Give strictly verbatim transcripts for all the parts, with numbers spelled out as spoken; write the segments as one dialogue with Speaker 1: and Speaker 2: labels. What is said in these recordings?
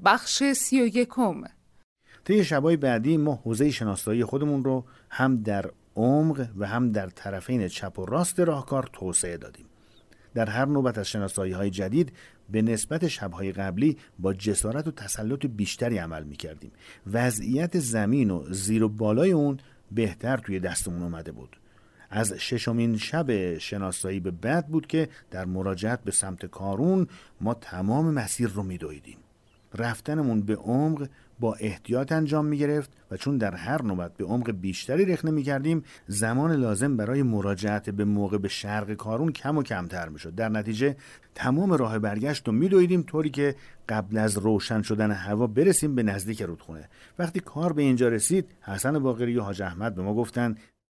Speaker 1: بخش سی و یکم.
Speaker 2: طی شبای بعدی ما حوزه شناسایی خودمون رو هم در عمق و هم در طرفین چپ و راست راهکار توسعه دادیم. در هر نوبت از شناسایی‌های جدید به نسبت شب‌های قبلی با جسارت و تسلط بیشتری عمل می‌کردیم. وضعیت زمین و زیر و بالای اون بهتر توی دستمون اومده بود. از ششمین شب شناسایی به بعد بود که در مراجعت به سمت کارون ما تمام مسیر رو می‌دویدیم. رفتنمون به عمق با احتیاط انجام می گرفت و چون در هر نوبت به عمق بیشتری رخنه می کردیم زمان لازم برای مراجعت به موقع به شرق کارون کم و کمتر می شد. در نتیجه تمام راه برگشت رو می دویدیم طوری که قبل از روشن شدن هوا برسیم به نزدیک رودخونه. وقتی کار به اینجا رسید حسن باقری و حاج احمد به ما گفتن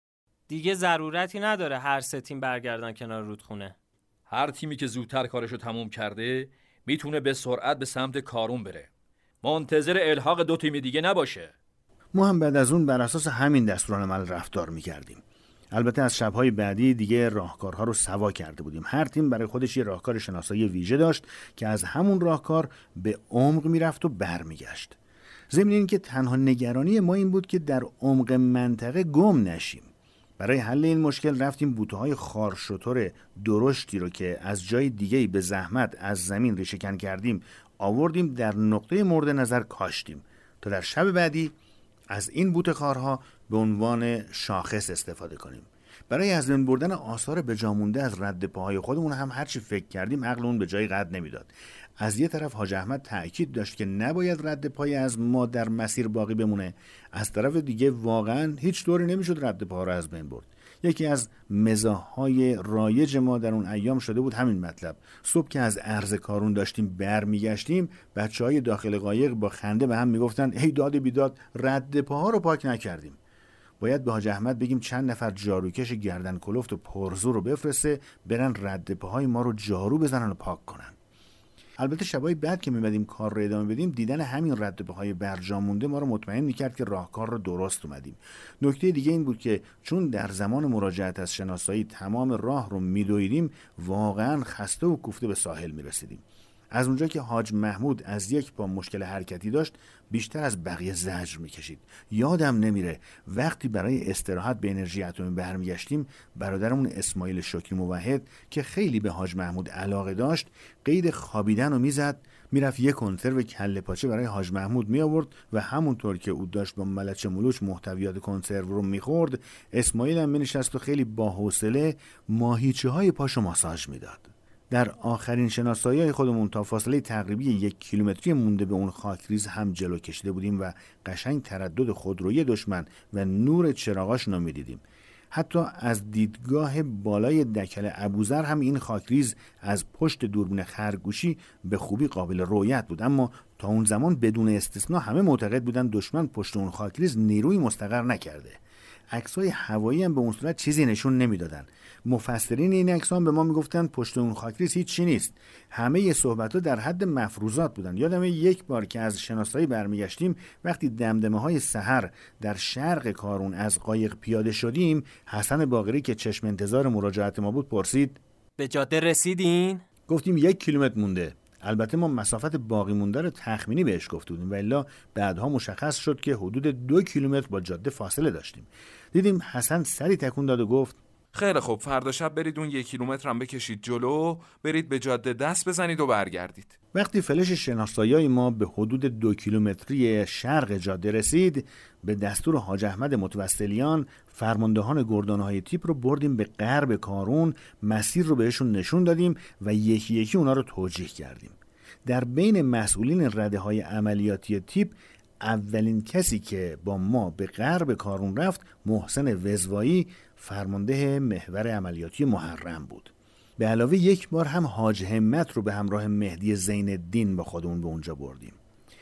Speaker 3: دیگه ضرورتی نداره هر سه تیم برگردن کنار رودخونه.
Speaker 4: هر تیمی که زودتر کارشو تموم کرده میتونه به سرعت به سمت کارون بره. منتظر الحاق دو تیم دیگه نباشه.
Speaker 2: ما هم بعد از اون بر اساس همین دستورالعمل رفتار میکردیم. البته از شب‌های بعدی دیگه راهکارها رو سوا کرده بودیم. هر تیم برای خودش یه راهکار شناسایی ویژه داشت که از همون راهکار به عمق میرفت و برمیگشت. ضمن این که تنها نگرانی ما این بود که در عمق منطقه گم نشیم. برای حل این مشکل رفتیم بوته‌های خارشتر درشتی رو که از جای دیگه‌ای به زحمت از زمین ریشه‌کن کردیم آوردیم در نقطه مورد نظر کاشتیم تا در شب بعدی از این بوته خارها به عنوان شاخص استفاده کنیم. برای از بین بردن آثار بجامونده از رد پاهای خودمون هم هرچی فکر کردیم عقل اون به جای قد نمیداد. از یه طرف حاج احمد تأکید داشت که نباید رد پای از ما در مسیر باقی بمونه، از طرف دیگه واقعا هیچ طوری نمیشد رد پاها رو از بین برد. یکی از مزاح‌های رایج ما در اون ایام شده بود همین مطلب. صبح که از عرض کارون داشتیم برمیگشتیم بچه‌های داخل قایق با خنده به هم میگفتن ای داد بیداد رد پاها رو پاک نکردیم. باید به حاج احمد بگیم چند نفر جاروکش گردن کلفت و پرزور رو بفرسته برن رد پاهای ما رو جارو بزنن و پاک کنن. البته شبای بعد که میمدیم کار رو ادامه بدیم دیدن همین رد پاهای برجام مونده ما رو مطمئن میکرد که راهکار رو درست اومدیم. نکته دیگه این بود که چون در زمان مراجعت از شناسایی تمام راه رو میدویدیم واقعا خسته و کوفته به ساحل میرسیدیم. از اونجا که حاج محمود از یک پا مشکل حرکتی داشت بیشتر از بقیه زجر میکشید. یادم نمیره وقتی برای استراحت به انرژی اتمی برمیگشتیم برادرمون اسماعیل شکری موحد که خیلی به حاج محمود علاقه داشت قید خوابیدن رو میزد، میرفت یک کنسرو کله پاچه برای حاج محمود می آورد و همونطور که او داشت با ملچ ملوچ محتویات کنسرو رو میخورد اسماعیل هم مینشست و خیلی با حوصله ماهیچه های پاشو ماساژ میداد. در آخرین شناسایی خودمون تا فاصله تقریبی یک کیلومتری مونده به اون خاکریز هم جلو کشیده بودیم و قشنگ تردد خودروی دشمن و نور چراغاش رو میدیدیم. حتی از دیدگاه بالای دکل ابوذر هم این خاکریز از پشت دوربین خرگوشی به خوبی قابل رؤیت بود، اما تا اون زمان بدون استثنا همه معتقد بودن دشمن پشت اون خاکریز نیروی مستقر نکرده. عکسای هوایی هم به اون صورت چیزی نشون نمیدادن. مفسرین این عکس‌ها به ما میگفتن پشت اون خاکریز هیچ چی نیست. همه ی صحبت‌ها در حد مفروضات بودن. یادمه یک بار که از شناسایی برمیگشتیم وقتی دمدمه‌های سحر در شرق کارون از قایق پیاده شدیم حسن باقری که چشم انتظار مراجعت ما بود پرسید
Speaker 3: به جاده رسیدین؟
Speaker 2: گفتیم یک کیلومتر مونده. البته ما مسافت باقی مونده رو تخمینی بهش گفته بودیم و الا بعدها مشخص شد که حدود دو کیلومتر با جاده فاصله داشتیم. دیدیم حسن سری تکون داد و گفت
Speaker 5: خیلی خوب فردا شب برید اون یک کیلومتر هم بکشید جلو، برید به جاده دست بزنید و برگردید.
Speaker 2: وقتی فلش شناسایی ما به حدود دو کیلومتری شرق جاده رسید به دستور حاج احمد متوسلیان فرماندهان گردانهای تیپ رو بردیم به غرب کارون، مسیر رو بهشون نشون دادیم و یکی یکی اونا رو توجیه کردیم. در بین مسئولین رده‌های عملیاتی تیپ اولین کسی که با ما به غرب کارون رفت محسن وزوایی فرمانده محور عملیاتی محرم بود. به علاوه یک بار هم حاج همت رو به همراه مهدی زین الدین با خودمون به اونجا بردیم.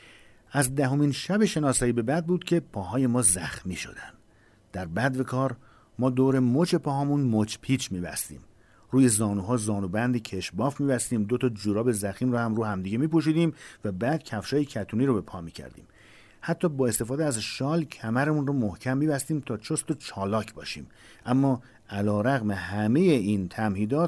Speaker 2: از دهمین شب شناسایی به بعد بود که پاهای ما زخمی شدن. در بدو کار ما دور مچ پاهامون مچ پیچ می‌بستیم. روی زانوها زانوبند کشباف می‌بستیم، دو تا جوراب زخیم رو هم رو همدیگه می‌پوشیدیم و بعد کفشای کتونی رو به پا می‌کردیم. حتی با استفاده از شال کمرمون رو محکم می‌بستیم تا چست و چالاک باشیم. اما علی‌رغم همه این تمهیدات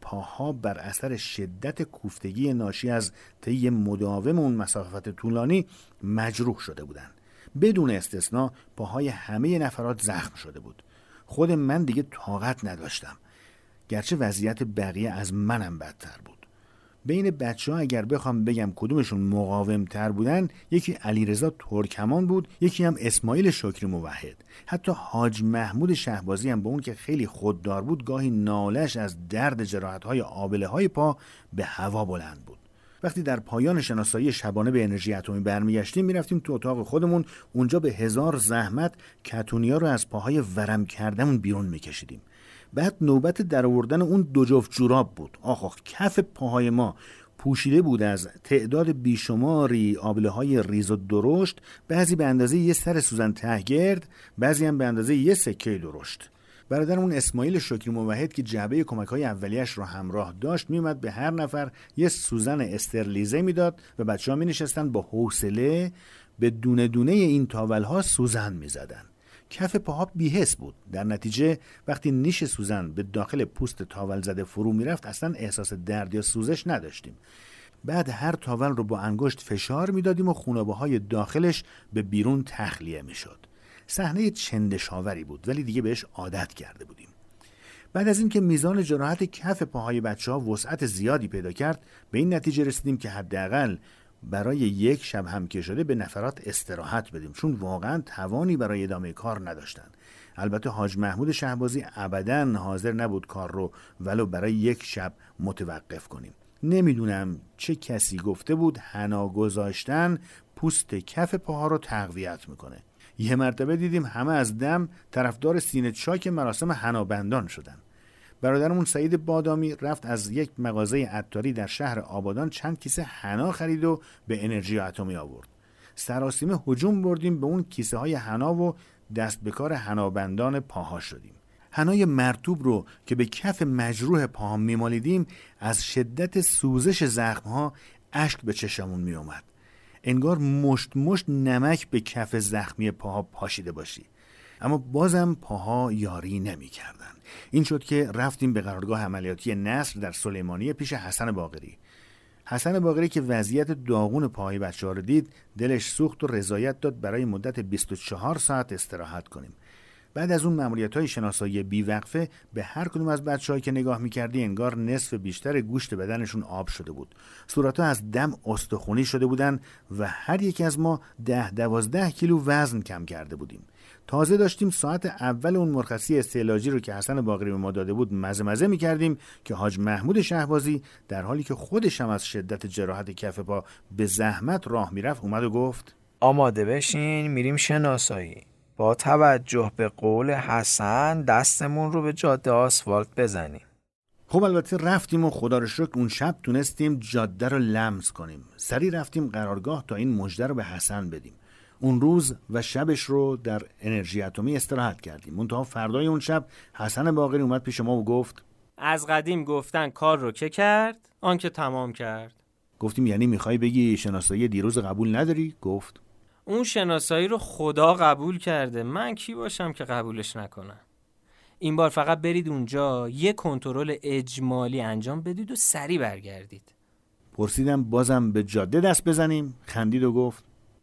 Speaker 2: پاها بر اثر شدت کوفتگی ناشی از طی مداوم اون مسافت طولانی مجروح شده بودند. بدون استثنا پاهای همه نفرات زخم شده بود. خود من دیگه طاقت نداشتم، گرچه وضعیت بقیه از منم بدتر بود. بین بچه ها اگر بخوام بگم کدومشون مقاوم تر بودن، یکی علیرضا ترکمان بود، یکی هم اسماعیل شکری موحد. حتی حاج محمود شهبازی هم با اون که خیلی خوددار بود، گاهی نالش از درد جراحت‌های آبله های پا به هوا بلند بود. وقتی در پایان شناسایی شبانه به انرژی اتمی برمیگشتیم، میرفتیم تو اتاق خودمون، اونجا به هزار زحمت کتونیا رو از پاهای ورم کردمون بیرون میکشیدیم. بعد نوبت در آوردن اون دو جفت جوراب بود. آخ آخ، کف پاهای ما پوشیده بود از تعداد بیشماری آبله های ریز و درشت، بعضی به اندازه یه سر سوزن تهگرد، بعضی هم به اندازه یه سکه درشت. برادرمون اسماعیل شکری موحد که جعبه کمک‌های اولیه‌اش رو همراه داشت، میومد به هر نفر یه سوزن استرلیزه میداد و بچه‌ها می‌نشستن با حوصله به دونه دونه این تاول‌ها سوزن می‌زدن. کف پاها بی‌حس بود. در نتیجه وقتی نیش سوزن به داخل پوست تاول زده فرو میرفت، اصلا احساس درد یا سوزش نداشتیم. بعد هر تاول رو با انگشت فشار میدادیم و خونابه‌های داخلش به بیرون تخلیه میشد. صحنه چندشاوری بود، ولی دیگه بهش عادت کرده بودیم. بعد از اینکه میزان جراحت کف پاهای بچه‌ها وسعت زیادی پیدا کرد، به این نتیجه رسیدیم که حداقل برای یک شب هم که شده به نفرات استراحت بدیم، چون واقعا توانی برای ادامه کار نداشتن. البته حاج محمود شهبازی ابداً حاضر نبود کار رو ولو برای یک شب متوقف کنیم. نمیدونم چه کسی گفته بود حنا گذاشتن پوست کف پاها رو تقویت میکنه. یه مرتبه دیدیم همه از دم طرفدار سینه چاک مراسم حنابندان شدن. برادرمون سعید بادامی رفت از یک مغازه عطاری در شهر آبادان چند کیسه حنا خرید و به انرژی اتمی آورد. سراسیمه هجوم بردیم به اون کیسه های حنا و دست به کار حنابندان پاها شدیم. حنای مرطوب رو که به کف مجروح پاها میمالیدیم، از شدت سوزش زخمها اشک به چشمون می اومد. انگار مشت مشت نمک به کف زخمی پاها پاشیده باشی. اما بازم پاها یاری نمی کردن. این شد که رفتیم به قرارگاه عملیاتی نصر در سلیمانیه پیش حسن باقری. حسن باقری که وضعیت داغون پاهای بچه‌ها رو دید، دلش سوخت و رضایت داد برای مدت بیست و چهار ساعت استراحت کنیم. بعد از اون ماموریت‌های شناسایی بی‌وقفه به هر کدوم از بچه‌هایی که نگاه می‌کردی انگار نصف بیشتر گوشت بدنشون آب شده بود. صورت‌ها از دم استخونی شده بودن و هر یک از ما ده دوازده کیلو وزن کم کرده بودیم. تازه داشتیم ساعت اول اون مرخصی استعلاجی رو که حسن باقری به ما داده بود مزه مزه می‌کردیم که حاج محمود شهبازی در حالی که خودش هم از شدت جراحت کف پا به زحمت راه میرفت اومد و گفت
Speaker 1: آماده بشین میریم شناسایی. با توجه به قول حسن دستمون رو به جاده آسفالت بزنیم.
Speaker 2: خب البته رفتیم و خدا رو شکر اون شب تونستیم جاده رو لمس کنیم. سری رفتیم قرارگاه تا این مژده رو به حسن بدیم. اون روز و شبش رو در انرژی اتمی استراحت کردیم. منتها فردای اون شب حسن باقری اومد پیش ما و گفت
Speaker 3: از قدیم گفتن کار رو که کرد آن که تمام کرد.
Speaker 2: گفتیم یعنی میخوای بگی شناسایی دیروز قبول نداری؟ گفت
Speaker 3: اون شناسایی رو خدا قبول کرده، من کی باشم که قبولش نکنم. این بار فقط برید اونجا یه کنترل اجمالی انجام بدید و سری برگردید.
Speaker 2: پرسیدم بازم به جاده دست بزنیم؟ خندید و گفت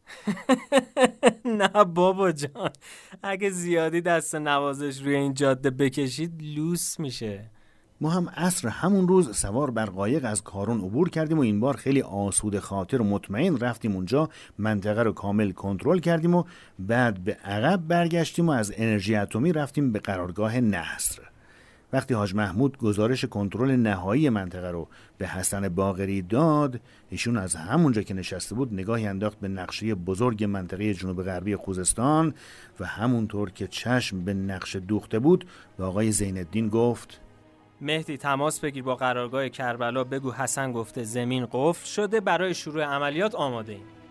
Speaker 3: نه بابا جان، اگه زیادی دست نوازش روی این جاده بکشید لوس میشه.
Speaker 2: ما هم عصر همون روز سوار بر قایق از کارون عبور کردیم و این بار خیلی آسوده خاطر و مطمئن رفتیم اونجا، منطقه رو کامل کنترل کردیم و بعد به عقب برگشتیم و از انرژی اتمی رفتیم به قرارگاه نصر. وقتی حاج محمود گزارش کنترل نهایی منطقه رو به حسن باقری داد، ایشون از همونجا که نشسته بود نگاهی انداخت به نقشه بزرگ منطقه جنوب غربی خوزستان و همونطور که چشم به نقشه دوخته بود به آقای زین‌الدین گفت
Speaker 3: مهدی تماس بگیر با قرارگاه کربلا، بگو حسن گفته زمین قفل شده، برای شروع عملیات آماده ایم.